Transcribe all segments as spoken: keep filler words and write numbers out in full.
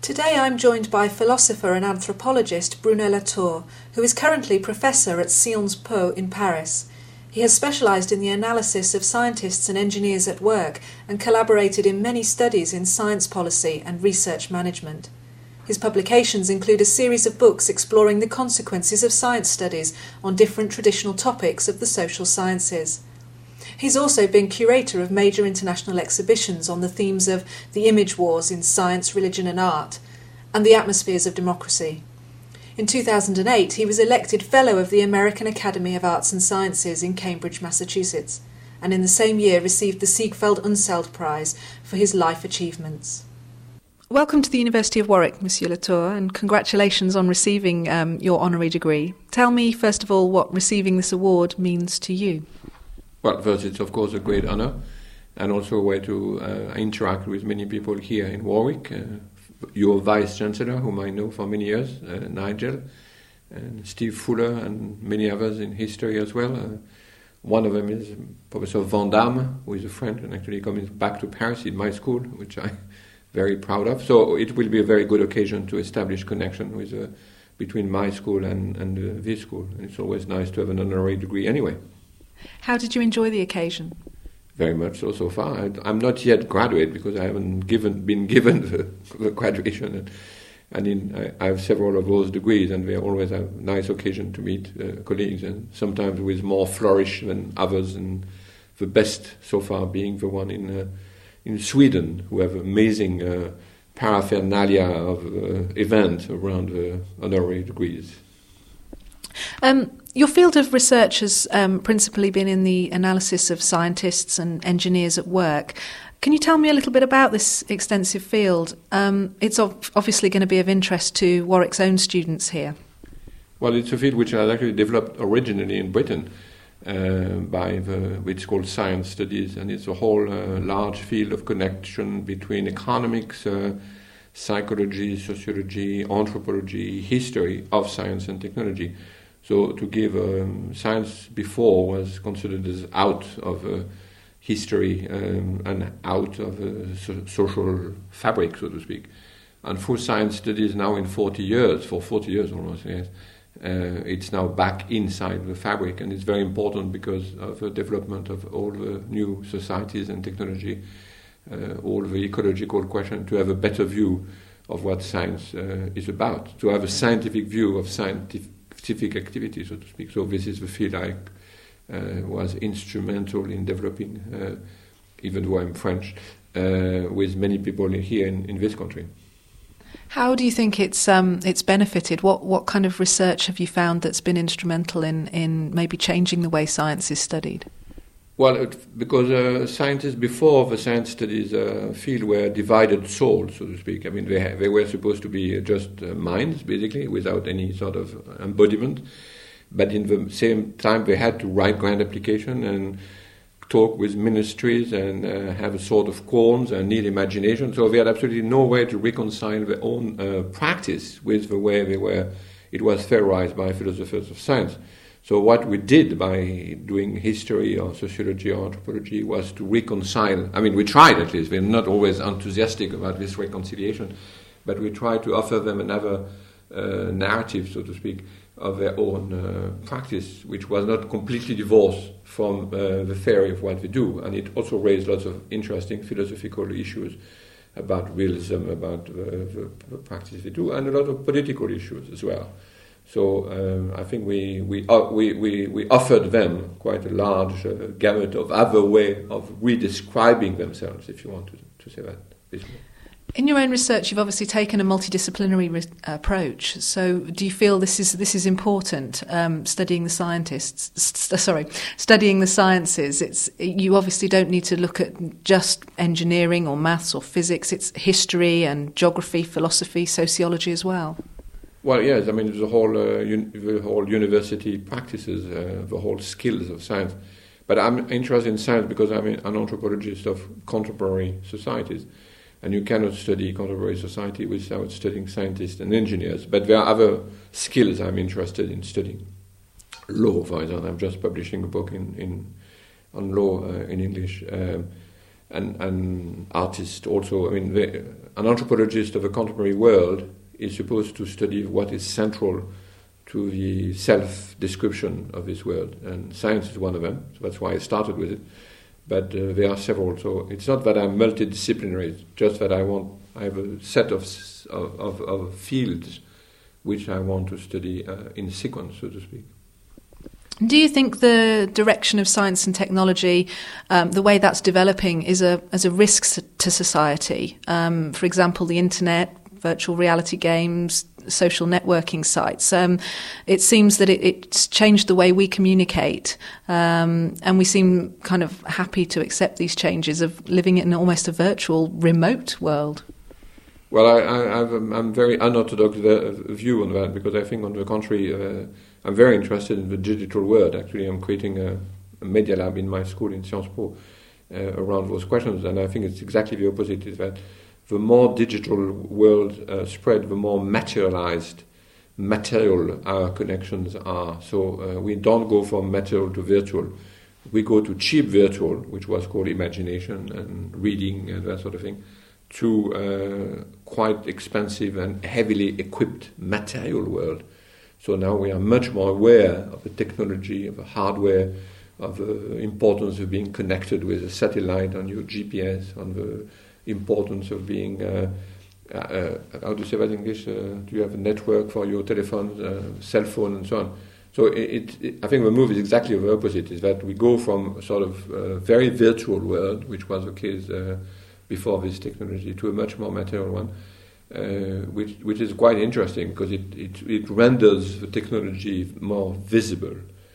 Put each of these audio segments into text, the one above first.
Today I'm joined by philosopher and anthropologist Bruno Latour, who is currently professor at Sciences Po in Paris. He has specialised in the analysis of scientists and engineers at work and collaborated in many studies in science policy and research management. His publications include a series of books exploring the consequences of science studies on different traditional topics of the social sciences. He's also been curator of major international exhibitions on the themes of the image wars in science, religion and art, and the atmospheres of democracy. In two thousand eight, he was elected Fellow of the American Academy of Arts and Sciences in Cambridge, Massachusetts, and in the same year received the Ziegfeld Unseld Prize for his life achievements. Welcome to the University of Warwick, Monsieur Latour, and congratulations on receiving um, your honorary degree. Tell me, first of all, what receiving this award means to you. Well, first, it's of course a great honor, and also a way to uh, interact with many people here in Warwick. Uh, your Vice-Chancellor, whom I know for many years, uh, Nigel, and Steve Fuller, and many others in history as well. Uh, one of them is Professor Van Damme, who is a friend, and actually coming back to Paris in my school, which I'm very proud of. So it will be a very good occasion to establish connection with uh, between my school and, and uh, this school. And it's always nice to have an honorary degree anyway. How did you enjoy the occasion? Very much so, so far. I, I'm not yet graduate because I haven't given been given the, the graduation. And, and in, I, I have several of those degrees, and they always have a nice occasion to meet uh, colleagues, and sometimes with more flourish than others. And the best so far being the one in uh, in Sweden, who have amazing uh, paraphernalia of uh, events around the honorary degrees. Um, your field of research has um, principally been in the analysis of scientists and engineers at work. Can you tell me a little bit about this extensive field? Um, it's ov- obviously going to be of interest to Warwick's own students here. Well, it's a field which was actually developed originally in Britain uh, by the, it's called science studies, and it's a whole uh, large field of connection between economics, uh, psychology, sociology, anthropology, history of science and technology. So to give um, science before was considered as out of uh, history um, and out of uh, so- social fabric, so to speak. And for science studies now in forty years, for forty years almost, yes, uh, it's now back inside the fabric, and it's very important because of the development of all the new societies and technology, uh, all the ecological question, to have a better view of what science uh, is about, to have a scientific view of scientific scientific activity, so to speak. So this is the field I uh, was instrumental in developing, uh, even though I'm French, uh, with many people here in, in this country. How do you think it's um, it's benefited? What what kind of research have you found that's been instrumental in, in maybe changing the way science is studied? Well, it, because uh, scientists before the science studies uh, field were divided souls, so to speak. I mean, they ha- they were supposed to be just uh, minds, basically, without any sort of embodiment. But in the same time, they had to write grant application and talk with ministries and uh, have a sort of qualms and need imagination. So they had absolutely no way to reconcile their own uh, practice with the way they were. It was theorized by philosophers of science. So what we did by doing history or sociology or anthropology was to reconcile. I mean, we tried at least. We're not always enthusiastic about this reconciliation, but we tried to offer them another uh, narrative, so to speak, of their own uh, practice, which was not completely divorced from uh, the theory of what we do. And it also raised lots of interesting philosophical issues about realism, about uh, the, the practice we do, and a lot of political issues as well. So um, I think we we, uh, we we we offered them quite a large uh, gamut of other way of redescribing themselves, if you want to, to say that this way. In your own research, you've obviously taken a multidisciplinary re- approach. So, do you feel this is this is important? Um, studying the scientists, st- sorry, studying the sciences. It's you obviously don't need to look at just engineering or maths or physics. It's history and geography, philosophy, sociology as well. Well, yes. I mean, the whole uh, un- the whole university practices uh, the whole skills of science. But I'm interested in science because I'm an anthropologist of contemporary societies, and you cannot study contemporary society without studying scientists and engineers. But there are other skills I'm interested in studying. Law, for example. I'm just publishing a book in, in on law uh, in English. Um, and and artists also. I mean, the an anthropologist of a contemporary world is supposed to study what is central to the self-description of this world, and science is one of them, so that's why I started with it. But uh, there are several, so it's not that I'm multidisciplinary, it's just that I want, I have a set of, of, of fields which I want to study uh, in sequence, so to speak. Do you think the direction of science and technology, um, the way that's developing, is a as a risk to society? Um, for example, the internet, virtual reality games, social networking sites. Um, it seems that it, it's changed the way we communicate, um, and we seem kind of happy to accept these changes of living in almost a virtual, remote world. Well, I, I, I've, I'm very unorthodox view on that, because I think, on the contrary, uh, I'm very interested in the digital world. Actually, I'm creating a, a media lab in my school in Sciences Po uh, around those questions, and I think it's exactly the opposite, is that the more digital world uh, spread, the more materialized, material our connections are. So uh, we don't go from material to virtual. We go to cheap virtual, which was called imagination and reading and that sort of thing, to uh, quite expensive and heavily equipped material world. So now we are much more aware of the technology, of the hardware, of the importance of being connected with a satellite on your G P S, on the importance of being, uh, uh, how do you say that in English? Uh, do you have a network for your telephone, uh, cell phone, and so on? So it, it, I think the move is exactly the opposite, is that we go from a sort of uh, very virtual world, which was the case uh, before this technology, to a much more material one, uh, which which is quite interesting, because it, it, it renders the technology more visible.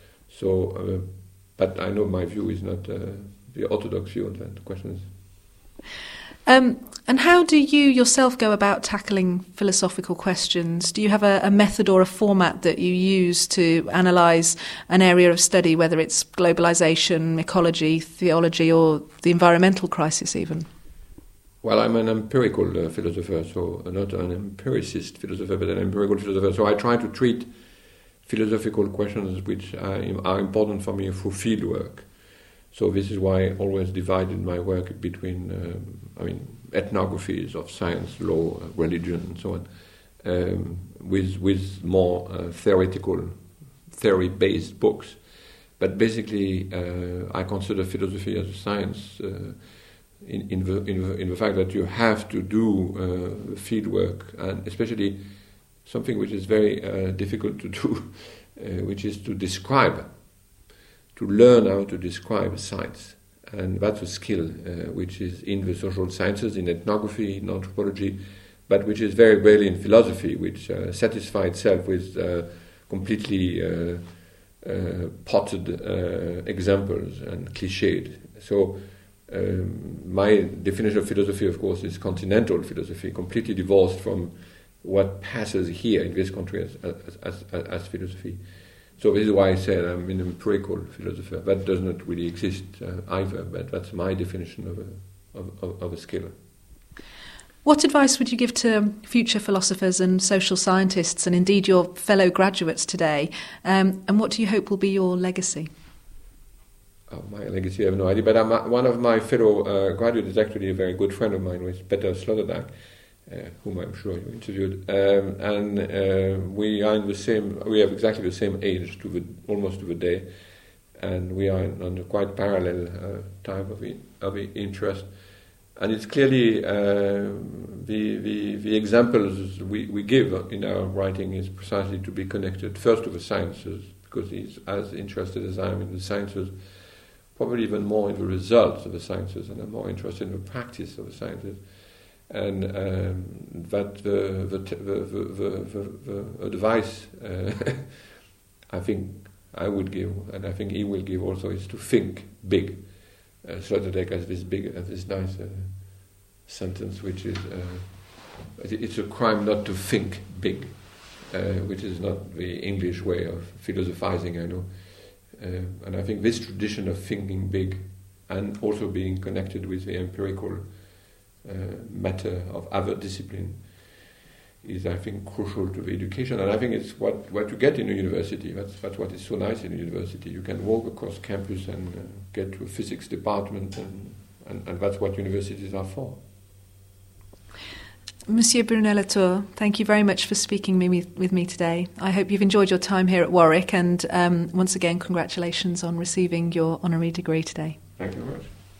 So, uh, but I know my view is not uh, the orthodox view on that. The question is... Um, and how do you yourself go about tackling philosophical questions? Do you have a, a method or a format that you use to analyse an area of study, whether it's globalisation, ecology, theology, or the environmental crisis even? Well, I'm an empirical uh, philosopher, so not an empiricist philosopher, but an empirical philosopher. So I try to treat philosophical questions which are, are important for me through field work. So this is why I always divided my work between, um, I mean, ethnographies of science, law, religion, and so on, um, with with more uh, theoretical, theory-based books. But basically, uh, I consider philosophy as a science uh, in, in, the, in, the, in the fact that you have to do uh, field work, and especially something which is very uh, difficult to do, uh, which is to describe. To learn how to describe science. And that's a skill uh, which is in the social sciences, in ethnography, in anthropology, but which is very rarely in philosophy, which uh, satisfies itself with uh, completely uh, uh, potted uh, examples and cliched. So um, my definition of philosophy, of course, is continental philosophy, completely divorced from what passes here in this country as, as, as, as philosophy. So this is why I said I'm an empirical philosopher. That does not really exist uh, either, but that's my definition of a, of, of, of a skill. What advice would you give to future philosophers and social scientists, and indeed your fellow graduates today? Um, and what do you hope will be your legacy? Oh, my legacy, I have no idea. But I'm, one of my fellow uh, graduates is actually a very good friend of mine, with Peter Sloterdijk, Uh, whom I'm sure you interviewed, um, and uh, we are in the same. We have exactly the same age, to the almost to the day, and we are in, on a quite parallel uh, type of in, of interest. And it's clearly uh, the, the the examples we, we give in our writing is precisely to be connected first to the sciences, because he's as interested as I am in the sciences, probably even more in the results of the sciences, and I'm more interested in the practice of the sciences. And um, that the the, the, the, the, the advice uh, I think I would give, and I think he will give also, is to think big. Uh, Sloterdijk has this big, uh, this nice uh, sentence, which is uh, it's a crime not to think big, uh, which is not the English way of philosophizing, I know. Uh, and I think this tradition of thinking big, and also being connected with the empirical Uh, matter of other discipline, is, I think, crucial to the education, and I think it's what, what you get in a university. That's, that's what is so nice in a university. You can walk across campus and uh, get to a physics department, and, and, and that's what universities are for. Monsieur Bruno Latour, thank you very much for speaking me, with me today. I hope you've enjoyed your time here at Warwick, and um, once again, congratulations on receiving your honorary degree today. Thank you very much.